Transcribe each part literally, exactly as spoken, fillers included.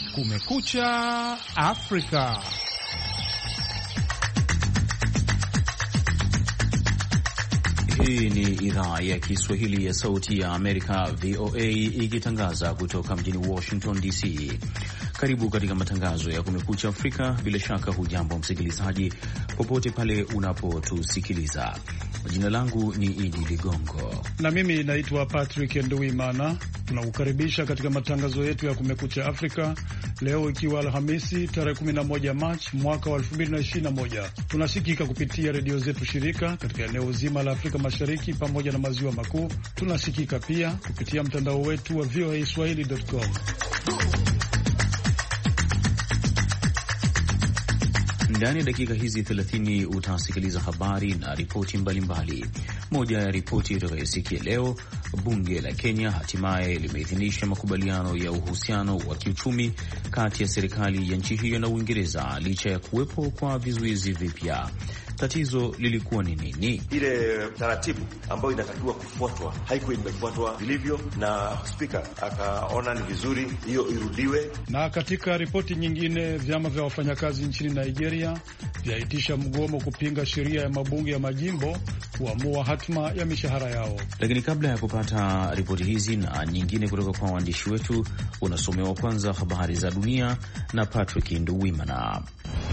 Kumekucha Afrika. Hii ni idhaa ya Kiswahili ya Sauti ya Amerika, V O A, ikitangaza kutoka mjini Washington D C. Karibu katika matangazo ya Kumekucha Afrika. Bila shaka hujambo msikilizaji, popote pale unapotusikiliza. Jina langu ni Idi Ligongo na mimi naitwa Patrick Nduwimana. Tunakukaribisha katika matangazo yetu ya Kumekucha Afrika leo, ikiwa Alhamisi tarehe kumi na moja Machi mwaka wa elfu mbili na ishirini na moja. Tunasikika kupitia redio zetu shirika katika eneo zima la Afrika Mashariki pamoja na maziwa makuu. Tunasikika pia kupitia mtandao wetu wa V O A Swahili dot com. Ndani ya dakika hizi thelathini utasikiliza habari na ripoti mbalimbali. Moja ya ripoti utakayosikia leo, bunge la Kenya hatimaye limeidhinisha makubaliano ya uhusiano wa kiuchumi kati ya serikali ya nchi hiyo na Uingereza licha ya kuwepo kwa vizuizi vipya. Tatizo lilikuwa ni nini? Ile taratibu ambayo inatakiwa kufuatwa haikuwa imefuatwa vilivyo, na spika akaona ni vizuri hiyo irudiwe. Na katika ripoti nyingine, vyama vya wafanyakazi nchini Nigeria vyaitisha mgomo kupinga sheria ya mabunge ya majimbo kuamua hatima ya mishahara yao. Lakini kabla ya kupata ripoti hizi na nyingine kutoka kwa waandishi wetu, unasomewa kwanza habari za dunia na Patrick Nduwimana.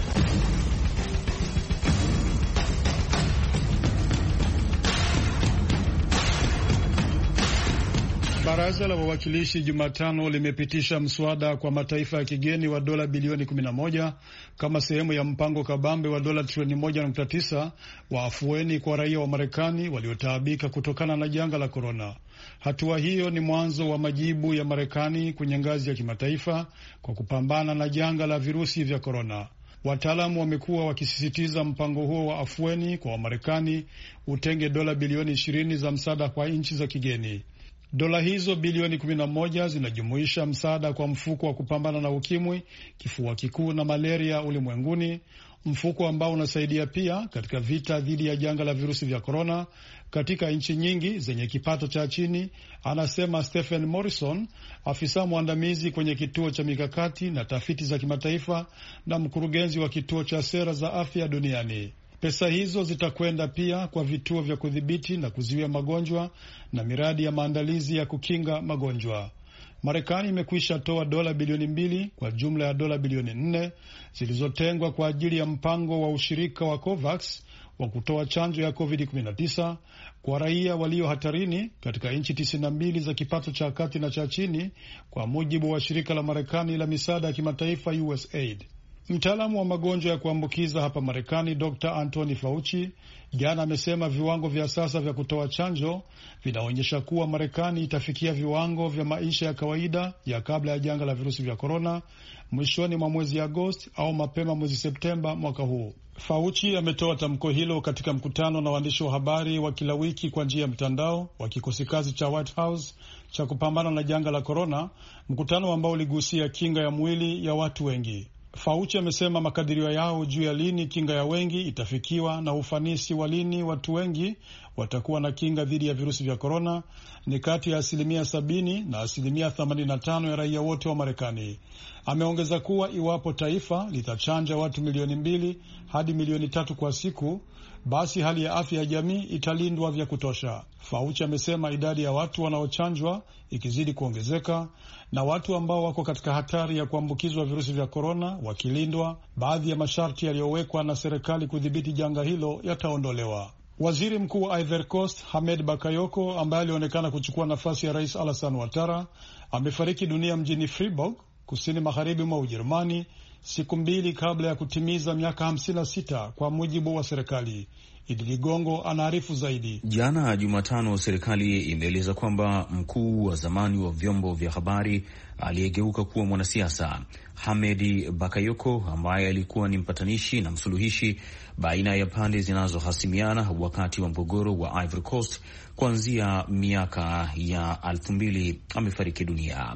Baraza la Wawakilishi Jumatano limepitisha mswada kwa mataifa ya kigeni wa dola bilioni kumi na moja kama sehemu ya mpango kabambe wa dola trilioni moja nukta tisa wa afueni kwa raia wa Marekani waliotaabika kutokana na janga la korona. Hatua hiyo ni mwanzo wa majibu ya Marekani kwenye ngazi ya kimataifa kwa kupambana na janga la virusi vya korona. Wataalamu wamekuwa wakisisitiza mpango huo wa afueni kwa Wamarekani utenge dola bilioni ishirini za msaada kwa nchi za kigeni. Dola hizo bilioni kumi na moja zinajumuisha msaada kwa mfuko wa kupambana na ukimwi, kifua kikuu na malaria ulimwenguni, mfuko ambao unasaidia pia katika vita dhidi ya janga la virusi vya korona katika nchi nyingi zenye kipato cha chini, anasema Stephen Morrison, afisa mwandamizi kwenye kituo cha mikakati na tafiti za kimataifa na mkurugenzi wa kituo cha sera za afya duniani. Pesa hizo zitakwenda pia kwa vituo vya kudhibiti na kuzuia magonjwa na miradi ya maandalizi ya kukinga magonjwa. Marekani imekwisha toa dola bilioni mbili kwa jumla ya dola bilioni nne zilizotengwa kwa ajili ya mpango wa ushirika wa COVAX wa kutoa chanjo ya covid kumi na tisa kwa raia walio hatarini katika nchi tisini na mbili za kipato cha kati na cha chini, kwa mujibu wa shirika la Marekani la misaada ya kimataifa U S A I D. Mtaalamu wa magonjwa ya kuambukiza hapa Marekani Doctor Anthony Fauci jana amesema viwango vya sasa vya kutoa chanjo vinaonyesha kuwa Marekani itafikia viwango vya maisha ya kawaida ya kabla ya janga la virusi vya korona mwishoni mwa mwezi Agosti au mapema mwezi Septemba mwaka huu. Fauci ametoa tamko hilo katika mkutano na waandishi wa habari wa kila wiki kwa njia ya mtandao wa kikosi kazi cha White House cha kupambana na janga la korona, mkutano ambao uligusia kinga ya mwili ya watu wengi. Fauci amesema makadirio yao juu ya lini kinga ya wengi itafikiwa na ufanisi wa lini watu wengi watakuwa na kinga dhidi ya virusi vya korona ni kati ya asilimia sabini na asilimia themanini na tano ya raia wote wa Marekani. Ameongeza kuwa iwapo taifa litachanja watu milioni mbili hadi milioni tatu kwa siku, basi hali ya afya ya jamii italindwa vya kutosha. Fauci amesema idadi ya watu wanaochanjwa ikizidi kuongezeka na watu ambao wako katika hatari ya kuambukizwa virusi vya korona wakilindwa, baadhi ya masharti yaliyowekwa na serikali kudhibiti janga hilo yataondolewa. Waziri Mkuu wa Ivory Coast Hamed Bakayoko, ambaye alionekana kuchukua nafasi ya Rais Alassane Ouattara, amefariki dunia mjini Freiburg, kusini magharibi mwa Ujerumani, siku mbili kabla ya kutimiza miaka hamsini na sita kwa mujibu wa serikali. Idi Ligongo anaarifu zaidi. Jana Jumatano, serikali imeeleza kwamba mkuu wa zamani wa vyombo vya habari aliyegeuka kuwa mwanasiasa Hamedi Bakayoko, ambaye alikuwa ni mpatanishi na msuluhishi baina ya pande zinazohasimiana wakati wa mgogoro wa Ivory Coast kuanzia miaka ya elfu mbili, amefariki dunia.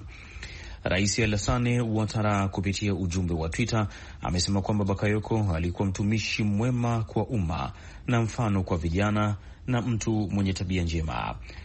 Rais Alassane Ouattara kupitia ujumbe wa Twitter amesema kwamba Bakayoko alikuwa mtumishi mwema kwa umma na mfano kwa vijana na mtu mwenye tabia njema.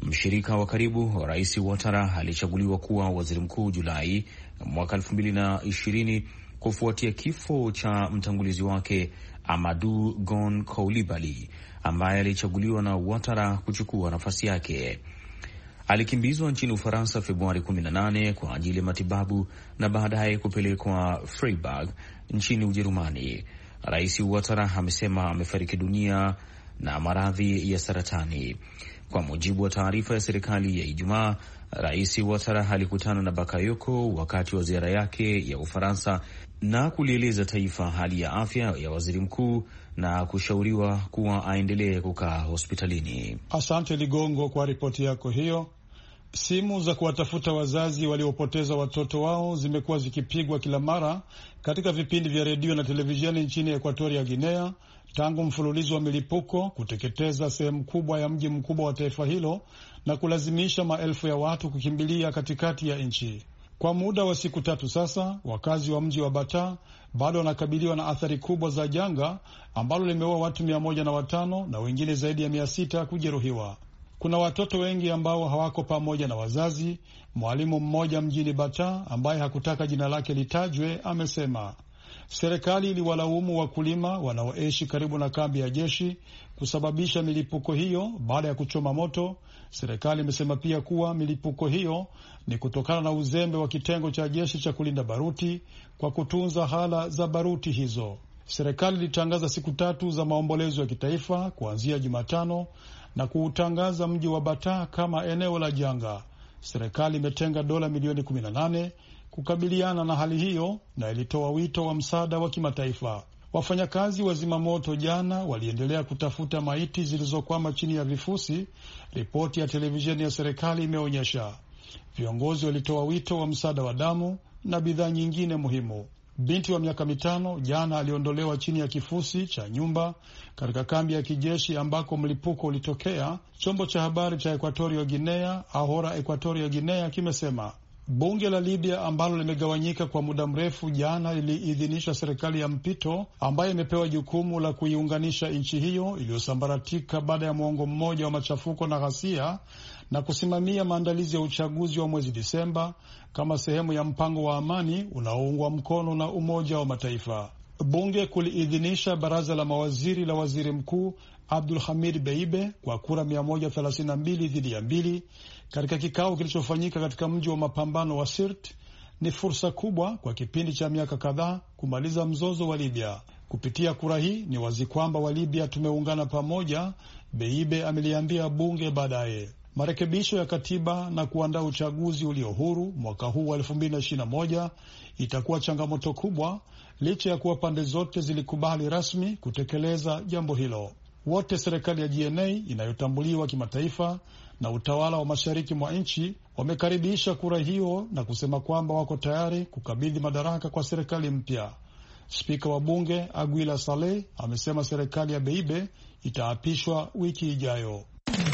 Mshirika wa karibu wa Rais Ouattara alichaguliwa kuwa waziri mkuu Julai mwaka elfu mbili na ishirini kufuatia kifo cha mtangulizi wake Amadou Gon Coulibaly ambaye alichaguliwa na Ouattara kuchukua nafasi yake. Alikimbizwa nchini Ufaransa Februari kumi na nane kwa ajili ya matibabu na baadaye kupelekwa Freiburg nchini Ujerumani. Rais Ouattara amesema amefariki dunia na maradhi ya saratani. Kwa mujibu wa taarifa ya serikali ya Ijumaa, Rais Ouattara alikutana na Bakayoko wakati wa ziara yake ya Ufaransa na kulieleza taifa hali ya afya ya waziri mkuu na kushauriwa kuwa aendelee kukaa hospitalini. Asante Ligongo kwa ripoti yako hiyo. Simu za kuwatafuta wazazi waliopoteza watoto wao zimekuwa zikipigwa kila mara katika vipindi vya redio na televisheni nchini Ekuatoria Guinea tangu mfululizo wa milipuko kuteketeza sehemu kubwa ya mji mkubwa wa taifa hilo na kulazimisha maelfu ya watu kukimbilia katikati ya nchi. Kwa muda wa siku tatu sasa, wakazi wa mji wa Bata bado wanakabiliwa na athari kubwa za janga ambalo limeua watu mia moja na watano na wengine zaidi ya mia sita kujeruhiwa. Kuna watoto wengi ambao hawako pamoja na wazazi. Mwalimu mmoja mjini Bata ambaye hakutaka jina lake litajwe amesema serikali iliwalaumu wakulima wanaoishi karibu na kambi ya jeshi kusababisha milipuko hiyo baada ya kuchoma moto. Serikali imesema pia kuwa milipuko hiyo ni kutokana na uzembe wa kitengo cha jeshi cha kulinda baruti kwa kutunza hala za baruti hizo. Serikali ilitangaza siku tatu za maombolezo ya kitaifa kuanzia Jumatano na kuutangaza mji wa Bata kama eneo la janga. Serikali imetenga dola milioni kumi na nane kukabiliana na hali hiyo na ilitoa wito wa msaada wa kimataifa. Wafanyakazi wa zimamoto jana waliendelea kutafuta maiti zilizokwama chini ya vifusi, ripoti ya televisheni ya serikali imeonyesha. Viongozi walitoa wito wa msaada wa damu na bidhaa nyingine muhimu. Binti wa miaka mitano jana aliondolewa chini ya kifusi cha nyumba katika kambi ya kijeshi ambako mlipuko ulitokea. Chombo cha habari cha Equatorio Guinea, Ahora Equatorio Guinea, kimesema bunge la Libya ambalo limegawanyika kwa muda mrefu jana liliidhinisha serikali ya mpito ambayo imepewa jukumu la kuiunganisha nchi hiyo iliyosambaratika baada ya mwongo mmoja wa machafuko na ghasia na kusimamia maandalizi ya uchaguzi wa mwezi Disemba kama sehemu ya mpango wa amani unaoungwa mkono na Umoja wa Mataifa. Bunge kuliidhinisha baraza la mawaziri la waziri mkuu Abdul Hamid Beibe kwa kura mia moja thelathini na mbili dhidi ya mbili katika kikao kilichofanyika katika mji wa mapambano wa Sirte. Ni fursa kubwa kwa kipindi cha miaka kadhaa kumaliza mzozo wa Libya. Kupitia kura hii ni wazi kwamba wa Libya tumeungana pamoja, Beibe ameliambia bunge baadaye. Marekebisho ya katiba na kuandaa uchaguzi ulio huru mwaka huu wa elfu mbili na ishirini na moja itakuwa changamoto kubwa, licha ya kuwa pande zote zilikubali rasmi kutekeleza jambo hilo. Wote serikali ya G N A inayotambuliwa kimataifa na utawala wa mashariki mwa nchi wamekaribisha kura hiyo na kusema kwamba wako tayari kukabidhi madaraka kwa serikali mpya. Spika wa bunge Aguila Saleh amesema serikali ya Beibe itaapishwa wiki ijayo.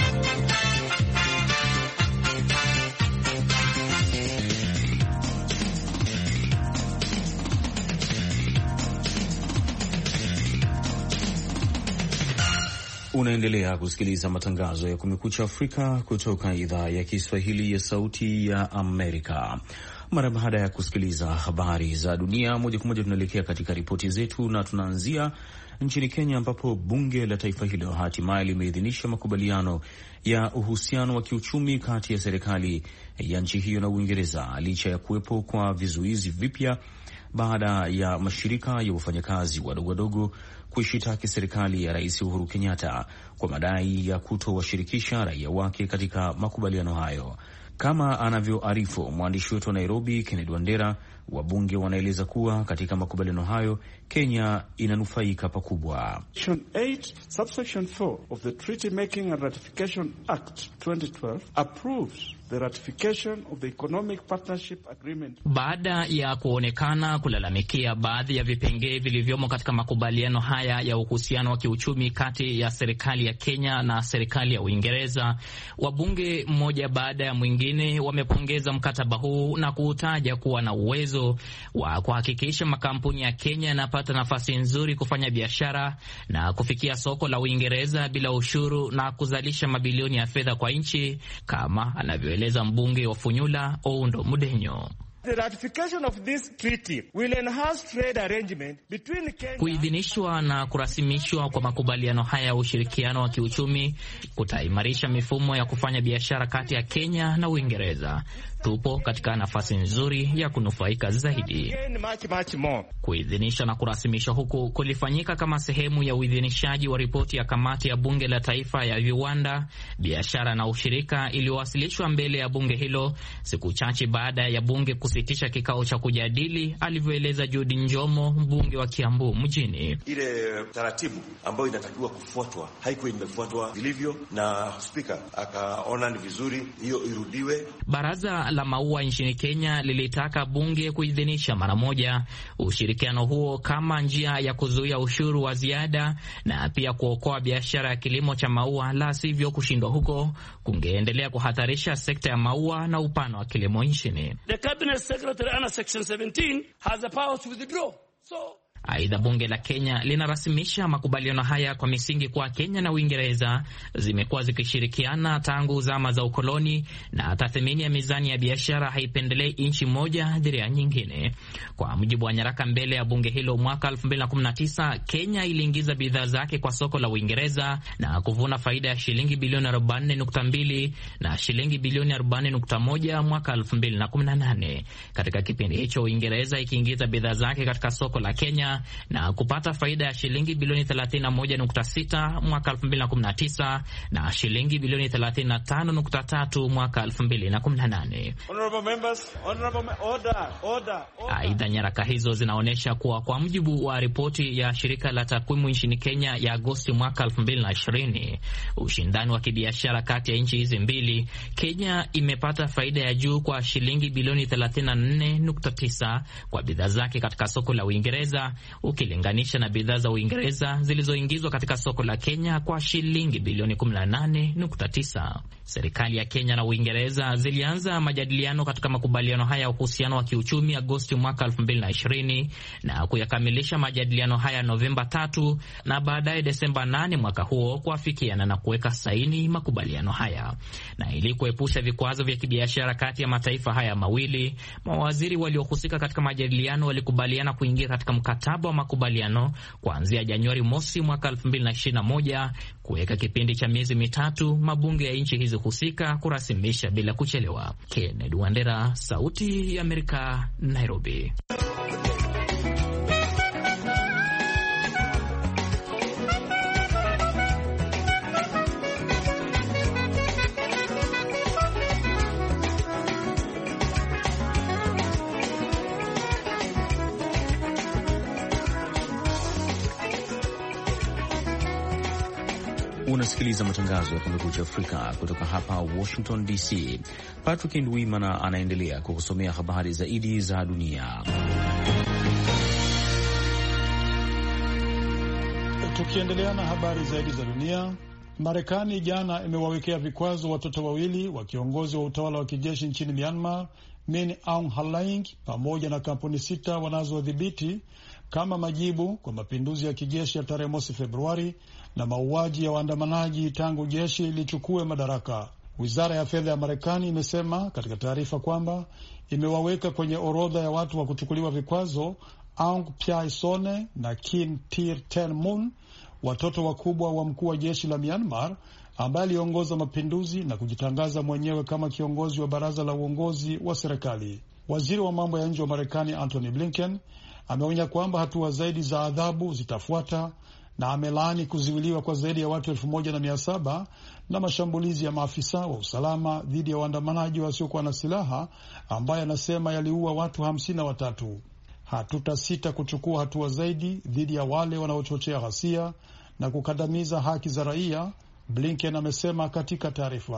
Unaendelea kusikiliza matangazo ya Kumekucha Afrika kutoka idhaa ya Kiswahili ya Sauti ya Amerika. Mara baada ya kusikiliza habari za dunia moja kwa moja, tunaelekea katika ripoti zetu na tunaanzia nchini Kenya ambapo bunge la taifa hilo hatimaye limeidhinisha makubaliano ya uhusiano wa kiuchumi kati ya serikali ya nchi hiyo na Uingereza licha ya kuwepo kwa vizuizi vipya baada ya mashirika ya wafanyakazi wadogo wadogo kuishitaki serikali ya Rais Uhuru Kenyatta kwa madai ya kutowashirikisha raia wake katika makubaliano hayo. Kama anavyoarifu mwandishi wetu wa Nairobi, Kennedy Wandera, wabunge wanaeleza kuwa katika makubaliano hayo Kenya inanufaika pakubwa. Section eight, subsection four of the Treaty Making and Ratification Act twenty twelve approves the ratification of the economic partnership agreement. Baada ya kuonekana kulalamikia baadhi ya vipengee vilivyomo katika makubaliano haya ya uhusiano wa kiuchumi kati ya serikali ya Kenya na serikali ya Uingereza, wabunge mmoja baada ya mwingine wamepongeza mkataba huu na kuutaja kuwa na uwezo wa kuhakikisha makampuni ya Kenya yanapata nafasi nzuri kufanya biashara na kufikia soko la Uingereza bila ushuru na kuzalisha mabilioni ya fedha kwa nchi, kama anavyoeleza mbunge wa Funyula Oundo Mudenyo. The ratification of this treaty will enhance trade arrangement between Kenya... Kuidhinishwa na kurasimishwa kwa makubaliano haya ya ushirikiano wa kiuchumi kutaimarisha mifumo ya kufanya biashara kati ya Kenya na Uingereza. Tupo katika nafasi nzuri ya kunufaika zaidi. Kuidhinisha na kurasimishwa huku kulifanyika kama sehemu ya uidhinishaji wa ripoti ya kamati ya bunge la taifa ya viwanda, biashara na ushirika iliyowasilishwa mbele ya bunge hilo siku chache baada ya bunge kusitisha kikao cha kujadili, alivyoeleza Judy Njomo, mbunge wa Kiambu mjini. Ile taratibu ambayo inatakiwa kufuatwa haikuwa imefuatwa vilivyo, na spika akaona ni vizuri hiyo irudiwe. Baraza la maua nchini Kenya lilitaka bunge kuidhinisha mara moja ushirikiano huo kama njia ya kuzuia ushuru wa ziada na pia kuokoa biashara ya kilimo cha maua, la sivyo kushindwa huko kungeendelea kuhatarisha sekta ya maua na upana wa kilimo nchini. The Cabinet Secretary under Section seventeen has the power to withdraw. So Aidha, bunge la Kenya linarasimisha makubaliano haya kwa misingi kwa Kenya na Uingereza zimekuwa zikishirikiana tangu zama za ukoloni, na tathmini ya mizani ya biashara haipendelei nchi moja dhidi ya nyingine. Kwa mujibu wa nyaraka mbele ya bunge hilo, mwaka elfu mbili na kumi na tisa Kenya iliingiza bidhaa zake kwa soko la Uingereza na kuvuna faida ya shilingi bilioni arobaini nukta mbili na shilingi bilioni arobaini nukta moja mwaka elfu mbili na kumi na nane. Katika kipindi hicho, Uingereza ikiingiza bidhaa zake katika soko la Kenya na kupata faida ya shilingi bilioni thelathini na moja nukta sita mwaka elfu mbili na kumi na tisa na shilingi bilioni thelathini na tano nukta tatu mwaka elfu mbili na kumi na nane. Aidha, nyaraka hizo zinaonyesha kuwa kwa mujibu wa ripoti ya shirika la takwimu nchini Kenya ya Agosti mwaka elfu mbili na ishirini, ushindani wa kibiashara kati ya nchi hizi mbili, Kenya imepata faida ya juu kwa shilingi bilioni thelathini na nne nukta tisa kwa bidhaa zake katika soko la Uingereza, ukilinganisha na bidhaa za Uingereza zilizoingizwa katika soko la Kenya kwa shilingi bilioni kumi na nane nukta tisa. Serikali ya Kenya na Uingereza zilianza majadiliano katika makubaliano haya ya uhusiano wa kiuchumi Agosti mwaka elfu mbili na ishirini na kuyakamilisha majadiliano haya Novemba tatu na baadaye Desemba nane mwaka huo kuafikiana na kuweka saini makubaliano haya. Na ili kuepusha vikwazo vya kibiashara kati ya mataifa haya mawili, mawaziri waliohusika katika majadiliano walikubaliana kuingia katika mkataba wa makubaliano kuanzia Januari mosi mwaka elfu mbili na ishirini na moja, kuweka kipindi cha miezi mitatu mabunge ya nchi hizo husika kurasimisha bila kuchelewa. Kennedy Wandera, Sauti ya Amerika, Nairobi. Unasikiliza matangazo ya Kumekucha Afrika kutoka hapa Washington D C. Patrick Ndwimana anaendelea kukusomea habari zaidi za dunia. Tukiendelea na habari zaidi za dunia, Marekani jana imewawekea vikwazo watoto wawili wa kiongozi wa utawala wa kijeshi nchini Myanmar, Min Aung Hlaing, pamoja na kampuni sita wanazodhibiti kama majibu kwa mapinduzi ya kijeshi ya tarehe mosi Februari na mauaji ya waandamanaji tangu jeshi lichukue madaraka. Wizara ya fedha ya Marekani imesema katika taarifa kwamba imewaweka kwenye orodha ya watu wa kuchukuliwa vikwazo Aung Pyai Sone na Kin Tir Ten Mun, watoto wakubwa wa mkuu wa jeshi la Myanmar ambaye aliongoza mapinduzi na kujitangaza mwenyewe kama kiongozi wa baraza la uongozi wa serikali. Waziri wa mambo ya nje wa Marekani Antony Blinken ameonya kwamba hatua zaidi za adhabu zitafuata na amelaani kuziwiliwa kwa zaidi ya watu elfu moja na mia saba na mashambulizi ya maafisa wa usalama dhidi ya waandamanaji wasiokuwa na silaha ambaye anasema yaliua watu hamsini na watatu. Hatutasita kuchukua hatua zaidi dhidi ya wale wanaochochea ghasia na kukandamiza haki za raia, Blinken amesema katika taarifa.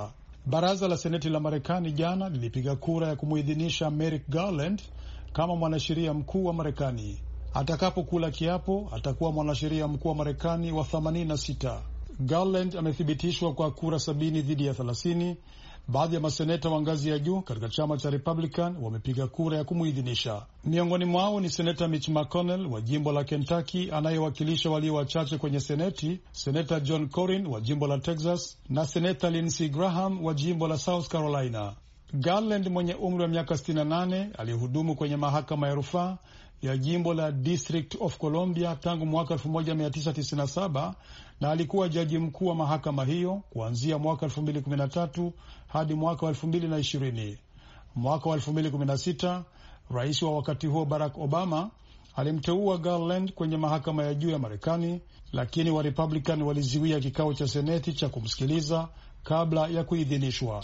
Baraza la Seneti la Marekani jana lilipiga kura ya kumuidhinisha Merrick Garland kama mwanasheria mkuu wa Marekani. Atakapokula kiapo, atakuwa mwanasheria mkuu wa Marekani wa themanini na sita. Garland amethibitishwa kwa kura sabini dhidi ya thelathini. Baadhi ya maseneta wa ngazi ya juu katika chama cha Republican wamepiga kura ya kumuidhinisha. Miongoni mwao ni seneta Mitch McConnell wa jimbo la Kentucky anayewakilisha walio wachache kwenye seneti, seneta John Cornyn wa jimbo la Texas na seneta Lindsey Graham wa jimbo la South Carolina. Garland mwenye umri wa miaka sitini na nane alihudumu kwenye mahakama ya rufaa ya jimbo la District of Columbia tangu mwaka elfu moja mia tisa tisini na saba na alikuwa jaji mkuu wa mahakama hiyo kuanzia mwaka elfu mbili kumi na tatu hadi mwaka wa elfu mbili ishirini. Mwaka wa elfu mbili kumi na sita, rais wa wakati huo Barack Obama alimteua Garland kwenye mahakama ya juu ya Marekani, lakini wa Republican waliziwia kikao cha seneti cha kumsikiliza kabla ya kuidhinishwa.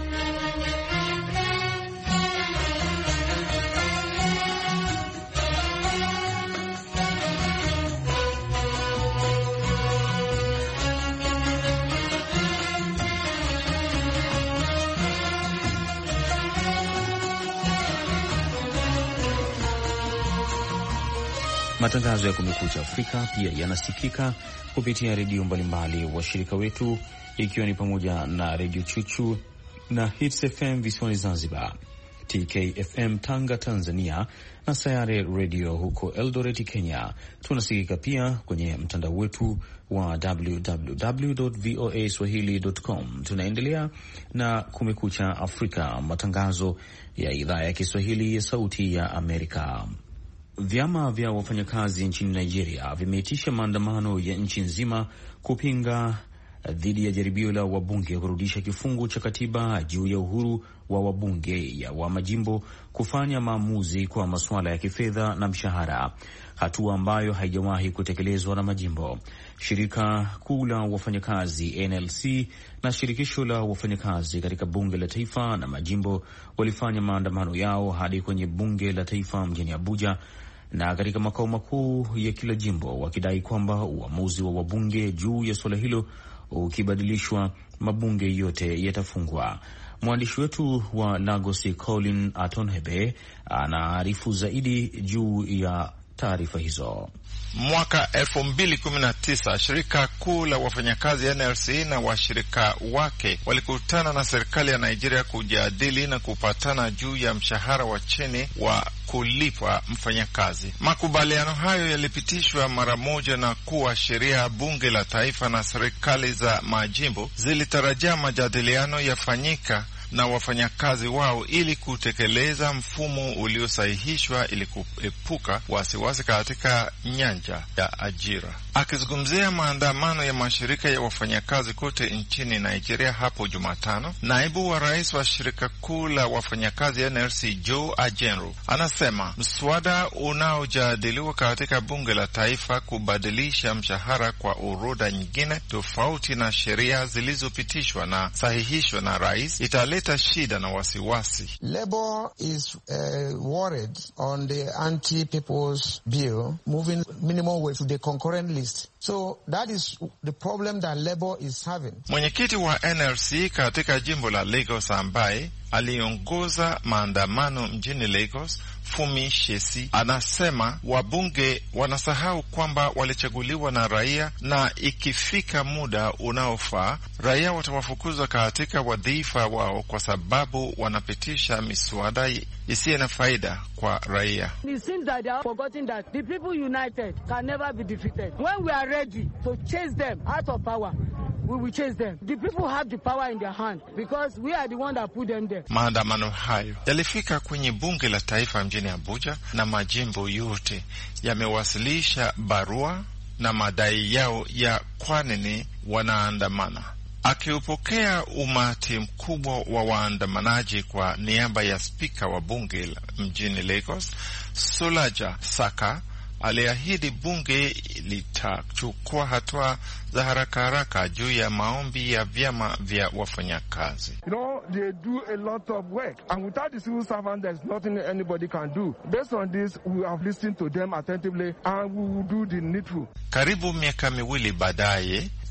Matangazo ya Kumekucha Afrika pia yanasikika kupitia redio mbalimbali washirika wetu, ikiwa ni pamoja na Redio Chuchu na Hits F M visiwani Zanzibar, T K F M Tanga Tanzania, na Sayare Radio huko Eldoret Kenya. Tunasikika pia kwenye mtandao wetu wa w w w dot voa swahili dot com. Tunaendelea na Kumekucha Afrika, matangazo ya idhaa ya Kiswahili ya Sauti ya Amerika. Vyama vya wafanyakazi nchini Nigeria vimeitisha maandamano ya nchi nzima kupinga dhidi ya jaribio la wabunge kurudisha kifungu cha katiba juu ya uhuru wa wabunge ya wa majimbo kufanya maamuzi kwa masuala ya kifedha na mshahara, hatua ambayo haijawahi kutekelezwa na majimbo. Shirika kuu la wafanyakazi N L C na shirikisho la wafanyakazi katika bunge la taifa na majimbo walifanya maandamano yao hadi kwenye bunge la taifa mjini Abuja na katika makao makuu ya kila jimbo, wakidai kwamba uamuzi wa wabunge juu ya suala hilo ukibadilishwa, mabunge yote yatafungwa. Mwandishi wetu wa Lagos Colin Atonhebe anaarifu zaidi juu ya taarifa hizo. Mwaka elfu mbili kumi na tisa shirika kuu la wafanyakazi N L C na washirika wake walikutana na serikali ya Nigeria kujadili na kupatana juu ya mshahara wa chini wa kulipwa mfanyakazi. Makubaliano hayo yalipitishwa mara moja na kuwa sheria. Bunge la taifa na serikali za majimbo zilitarajia majadiliano yafanyika na wafanyakazi wao ili kutekeleza mfumo uliosahihishwa ili kuepuka wasiwasi katika nyanja ya ajira. Akizungumzia maandamano ya mashirika ya wafanyakazi kote nchini Nigeria hapo Jumatano, naibu wa rais wa shirika kuu la wafanyakazi N L C Joe Ajenro anasema mswada unaojadiliwa katika bunge la taifa kubadilisha mshahara kwa orodha nyingine tofauti na sheria zilizopitishwa na sahihishwa na rais italeta shida na wasiwasi. Labour is uh, worried on the anti-people's bill moving minimum wage to the concurrent list. So that is the problem that Labour is having. Mwenyekiti wa N L C katika jimbo la Lagos ambaye aliongoza maandamano mjini Lagos, Fumi Shesi, anasema wabunge wanasahau kwamba walichaguliwa na raia na ikifika muda unaofaa raia watawafukuza katika wadhifa wao kwa sababu wanapitisha miswada isiyo na faida kwa raia. It seems that they are forgetting that the people united can never be defeated. When we are ready to chase them out of power, we will chase them. The people have the power in their hand because we are the one that put them there. Maandamano hayo yalifika kwenye bunge la taifa mjini Abuja na majimbo yote yamewasilisha barua na madai yao ya kwa nini wanaandamana. Akiupokea umati mkubwa wa waandamanaji kwa niaba ya spika wa bunge mjini Lagos, Solaja Saka aliahidi bunge litachukua hatua za haraka haraka juu ya maombi ya vyama vya wafanyakazi. You know, they do a lot of work, and without the civil servant, there's nothing anybody can do. Based on this, we have listened to them attentively, and we will do the needful. Karibu miaka miwili baadaye,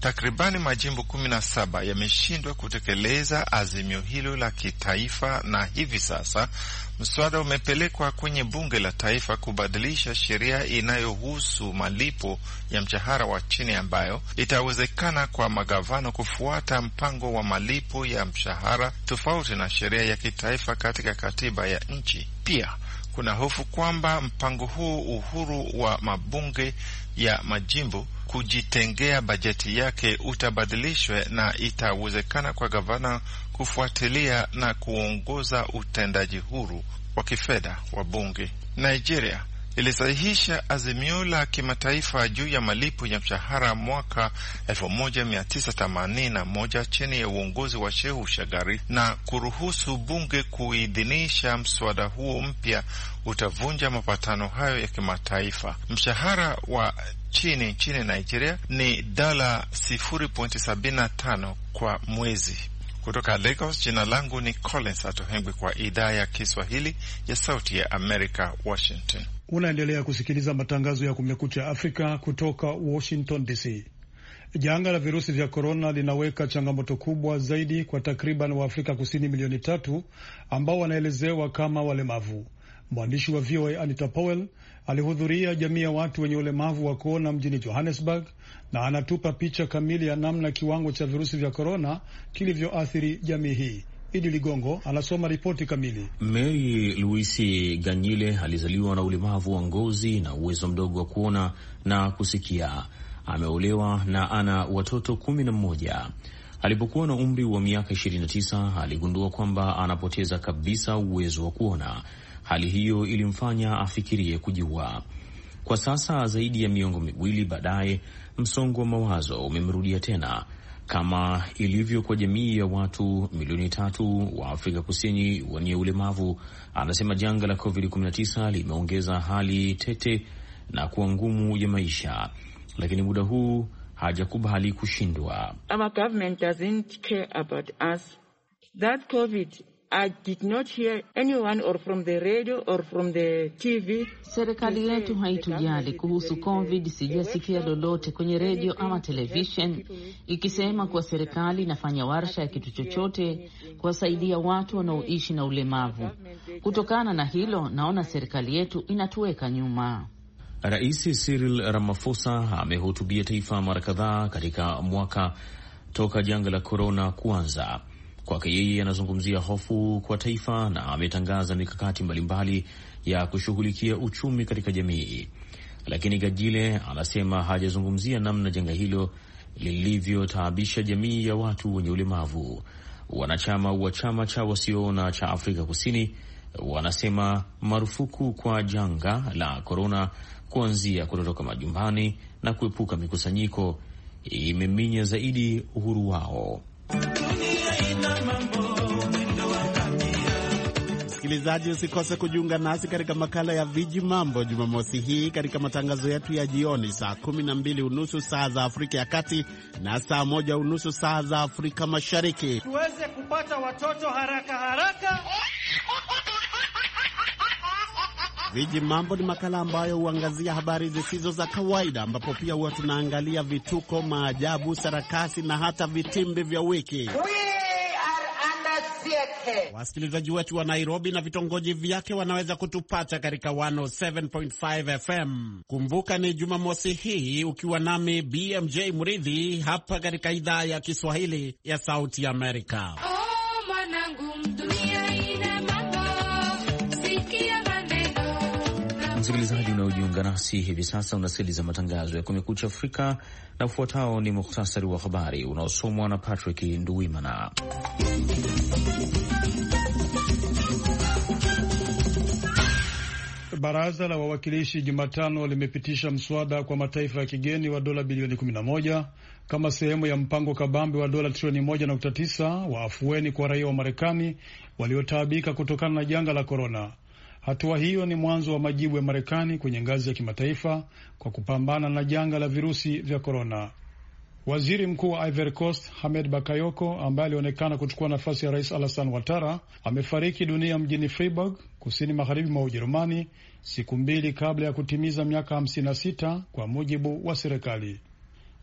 Takribani majimbo kumi na saba yameshindwa kutekeleza azimio hilo la kitaifa, na hivi sasa mswada umepelekwa kwenye bunge la taifa kubadilisha sheria inayohusu malipo ya mshahara wa chini, ambayo itawezekana kwa magavana kufuata mpango wa malipo ya mshahara tofauti na sheria ya kitaifa katika katiba ya nchi. Pia kuna hofu kwamba mpango huu uhuru wa mabunge ya majimbo kujitengea bajeti yake utabadilishwe na itawezekana kwa gavana kufuatilia na kuongoza utendaji huru wa kifedha wa bunge. Nigeria ilisahihisha azimio la kimataifa juu ya malipo ya mshahara mwaka elfu moja mia tisa themanini na moja chini ya uongozi wa Shehu Shagari, na kuruhusu bunge kuidhinisha mswada huo mpya utavunja mapatano hayo ya kimataifa. Mshahara wa chini nchini Nigeria ni dola sifuri nukta sabini na tano kwa mwezi. Kutoka Lagos, jina langu ni Collins Atohengwi kwa idhaa ya Kiswahili ya Sauti ya Amerika, Washington. Unaendelea kusikiliza matangazo ya Kumekucha Afrika kutoka Washington D C. Janga la virusi vya korona linaweka changamoto kubwa zaidi kwa takriban Waafrika Kusini milioni tatu ambao wanaelezewa kama walemavu. Mwandishi wa V O A Anita Powell alihudhuria jamii ya watu wenye ulemavu wa kuona mjini Johannesburg na anatupa picha kamili ya namna kiwango cha virusi vya korona kilivyoathiri jamii hii. Idi Ligongo anasoma ripoti kamili. Mary Louise Ganyile alizaliwa na ulemavu wa ngozi na uwezo mdogo wa kuona na kusikia. Ameolewa na ana watoto kumi na mmoja. Alipokuwa na umri wa miaka ishirini na tisa aligundua kwamba anapoteza kabisa uwezo wa kuona. Hali hiyo ilimfanya afikirie kujiua. Kwa sasa, zaidi ya miongo miwili baadaye, msongo wa mawazo umemrudia tena. Kama ilivyo kwa jamii ya watu milioni tatu wa Afrika Kusini wenye ulemavu, anasema janga la covid kumi na tisa limeongeza hali tete na kuwa ngumu ya maisha, lakini muda huu hajakubali kushindwa. Our government doesn't care about us. That COVID, I did not hear anyone or from the radio or from the T V. Serikali yetu haitujali kuhusu COVID. Sijasikia lolote kwenye radio ama television ikisema kuwa serikali inafanya warsha ya kitu chochote kuwasaidia watu wanaoishi na ulemavu. Kutokana na hilo, naona serikali yetu inatuweka nyuma. Rais Cyril Ramaphosa amehutubia taifa mara kadhaa katika mwaka toka janga la korona kuanza. Kwake yeye, anazungumzia hofu kwa taifa na ametangaza mikakati mbalimbali ya kushughulikia uchumi katika jamii. Lakini Gajile anasema hajazungumzia namna janga hilo lilivyotaabisha jamii ya watu wenye ulemavu. Wanachama wa chama cha wasioona cha Afrika Kusini wanasema marufuku kwa janga la korona, kuanzia kutotoka majumbani na kuepuka mikusanyiko, imeminya zaidi uhuru wao. Msikilizaji, usikose kujiunga nasi katika makala ya Viji Mambo Jumamosi hii katika matangazo yetu ya jioni saa kumi na mbili unusu saa za Afrika ya Kati na saa moja unusu saa za Afrika Mashariki. Tuweze kupata watoto haraka haraka. Viji Mambo ni makala ambayo huangazia habari zisizo za kawaida, ambapo pia huwa tunaangalia vituko, maajabu, sarakasi na hata vitimbi vya wiki. Wasikilizaji wetu wa Nairobi na vitongoji vyake wanaweza kutupata katika mia saba nukta tano F M. Kumbuka ni Jumamosi hii ukiwa nami B M J Muridhi hapa katika idhaa ya Kiswahili ya Sauti Amerika. Oh, mwanangu, dunia ina mambo, sikia maneno. Msikilizaji unaojiunga nasi hivi sasa, unasikiliza matangazo ya Kumekucha Afrika, na ufuatao ni mukhtasari wa habari unaosomwa na Patrick Nduwimana. Baraza la Wawakilishi Jumatano limepitisha mswada kwa mataifa ya kigeni wa dola bilioni kumi na moja kama sehemu ya mpango kabambe wa dola trilioni moja nukta tisa wa afueni kwa raia wa Marekani waliotaabika kutokana na janga la korona. Hatua hiyo ni mwanzo wa majibu ya Marekani kwenye ngazi ya kimataifa kwa kupambana na janga la virusi vya korona. Waziri Mkuu wa Ivory Coast Hamed Bakayoko, ambaye alionekana kuchukua nafasi ya Rais Alassane Ouattara, amefariki dunia mjini Freiburg, kusini magharibi mwa Ujerumani, siku mbili kabla ya kutimiza miaka hamsini na sita kwa mujibu wa serikali.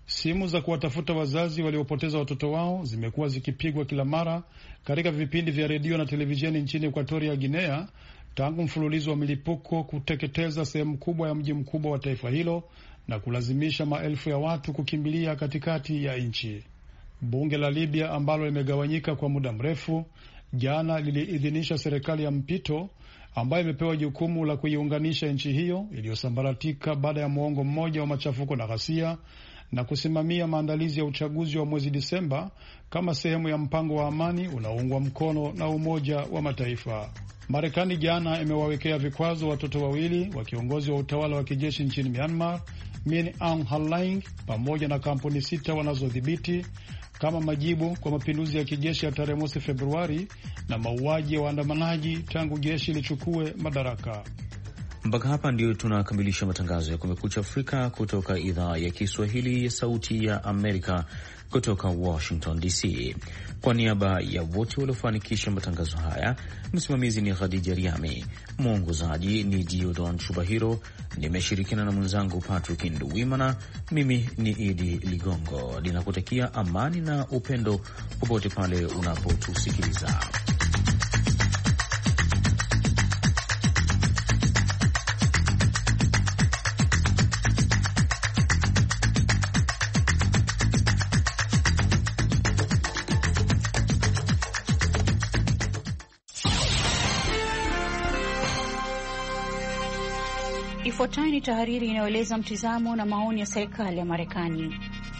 Simu za kuwatafuta wazazi waliopoteza watoto wao zimekuwa zikipigwa kila mara katika vipindi vya redio na televisheni nchini Ekuatoria Guinea tangu mfululizo wa milipuko kuteketeza sehemu kubwa ya mji mkubwa wa taifa hilo na kulazimisha maelfu ya watu kukimbilia katikati ya nchi. Bunge la Libya ambalo limegawanyika kwa muda mrefu, jana liliidhinisha serikali ya mpito ambayo imepewa jukumu la kuiunganisha nchi hiyo iliyosambaratika baada ya muongo mmoja wa machafuko na ghasia na kusimamia maandalizi ya uchaguzi wa mwezi Disemba kama sehemu ya mpango wa amani unaoungwa mkono na Umoja wa Mataifa. Marekani jana imewawekea vikwazo watoto wawili wa kiongozi wa utawala wa kijeshi nchini Myanmar, Min Aung Hlaing, pamoja na kampuni sita wanazodhibiti kama majibu kwa mapinduzi ya kijeshi ya tarehe mosi Februari na mauaji ya waandamanaji tangu jeshi lichukue madaraka. Mpaka hapa ndio tunakamilisha matangazo ya Kumekucha Afrika kutoka idhaa ya Kiswahili ya Sauti ya Amerika kutoka Washington D C. Kwa niaba ya wote waliofanikisha matangazo haya, msimamizi ni Khadija Riami, mwongozaji ni Diodon Chubahiro, nimeshirikiana na mwenzangu Patrick Nduwimana. Mimi ni Idi Ligongo, ninakutakia amani na upendo popote pale unapotusikiliza. Ifuatayo ni tahariri inayoeleza mtizamo na maoni ya serikali ya Marekani.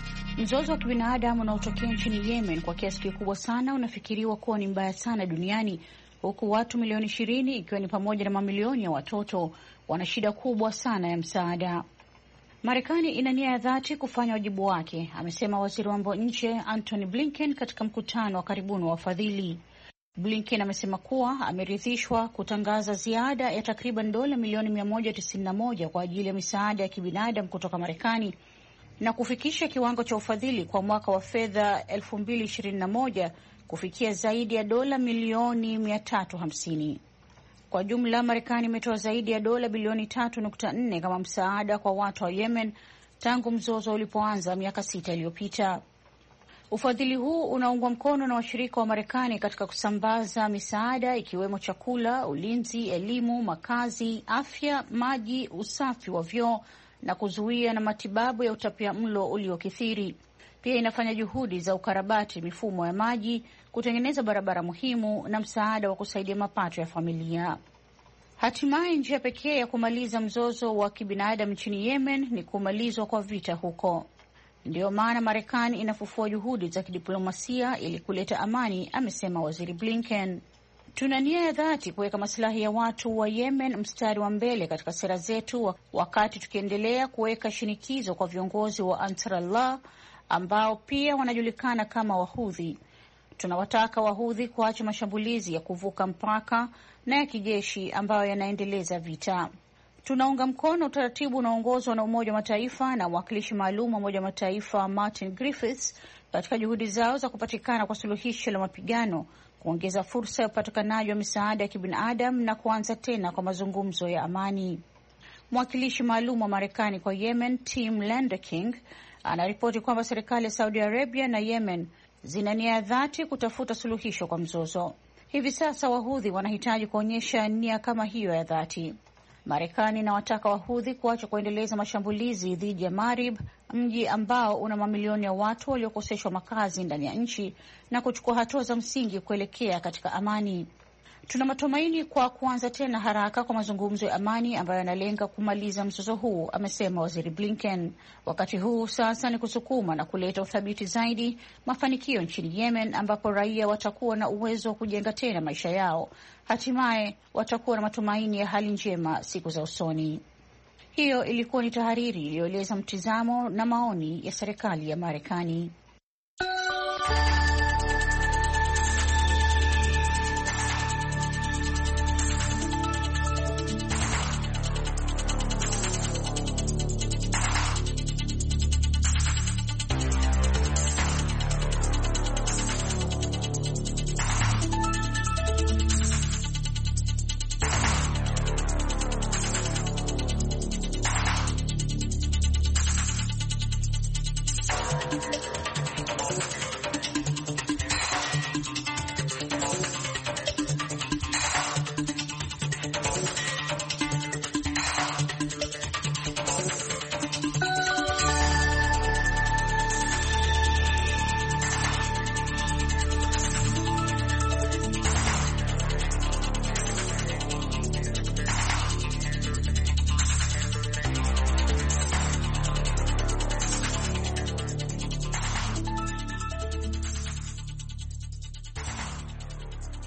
Mzozo wa kibinadamu unaotokea nchini Yemen kwa kiasi kikubwa sana unafikiriwa kuwa ni mbaya sana duniani, huku watu milioni ishirini ikiwa ni pamoja na mamilioni ya watoto wana shida kubwa sana ya msaada. Marekani ina nia ya dhati kufanya wajibu wake, amesema waziri wa mambo ya nje Antony Blinken katika mkutano wa karibuni wa wafadhili. Blinken amesema kuwa ameridhishwa kutangaza ziada ya takriban dola milioni mia moja tisini na moja kwa ajili ya misaada ya kibinadamu kutoka Marekani na kufikisha kiwango cha ufadhili kwa mwaka wa fedha elfu mbili ishirini na moja kufikia zaidi ya dola milioni mia tatu hamsini. Kwa jumla, Marekani imetoa zaidi ya dola bilioni tatu nukta nne kama msaada kwa watu wa Yemen tangu mzozo ulipoanza miaka sita iliyopita. Ufadhili huu unaungwa mkono na washirika wa Marekani katika kusambaza misaada ikiwemo chakula, ulinzi, elimu, makazi, afya, maji, usafi wa vyoo na kuzuia na matibabu ya utapiamlo uliokithiri. Pia inafanya juhudi za ukarabati mifumo ya maji, kutengeneza barabara muhimu na msaada wa kusaidia mapato ya familia. Hatimaye njia pekee ya kumaliza mzozo wa kibinadamu nchini Yemen ni kumalizwa kwa vita huko. Ndiyo maana Marekani inafufua juhudi za kidiplomasia ili kuleta amani, amesema waziri Blinken. Tuna nia ya dhati kuweka maslahi ya watu wa Yemen mstari wa mbele katika sera zetu, wakati tukiendelea kuweka shinikizo kwa viongozi wa Ansarallah ambao pia wanajulikana kama Wahudhi. Tunawataka Wahudhi kuacha mashambulizi ya kuvuka mpaka na ya kijeshi ambayo yanaendeleza vita. Tunaunga mkono utaratibu unaoongozwa na Umoja wa Mataifa na mwakilishi maalum wa Umoja wa Mataifa Martin Griffiths katika juhudi zao za kupatikana kwa suluhisho la mapigano, kuongeza fursa ya upatikanaji wa misaada ya kibinadamu na kuanza tena kwa mazungumzo ya amani. Mwakilishi maalum wa Marekani kwa Yemen, Tim Lenderking, anaripoti kwamba serikali ya Saudi Arabia na Yemen zina nia ya dhati kutafuta suluhisho kwa mzozo. Hivi sasa Wahudhi wanahitaji kuonyesha nia kama hiyo ya dhati. Marekani inawataka Wahudhi kuacha kuendeleza mashambulizi dhidi ya Marib, mji ambao una mamilioni ya watu waliokoseshwa makazi ndani ya nchi, na kuchukua hatua za msingi kuelekea katika amani. Tuna matumaini kwa kuanza tena haraka kwa mazungumzo ya amani ambayo yanalenga kumaliza mzozo huu, amesema waziri Blinken. Wakati huu sasa ni kusukuma na kuleta uthabiti zaidi, mafanikio nchini Yemen ambapo raia watakuwa na uwezo wa kujenga tena maisha yao. Hatimaye watakuwa na matumaini ya hali njema siku za usoni. Hiyo ilikuwa ni tahariri iliyoeleza mtizamo na maoni ya serikali ya Marekani.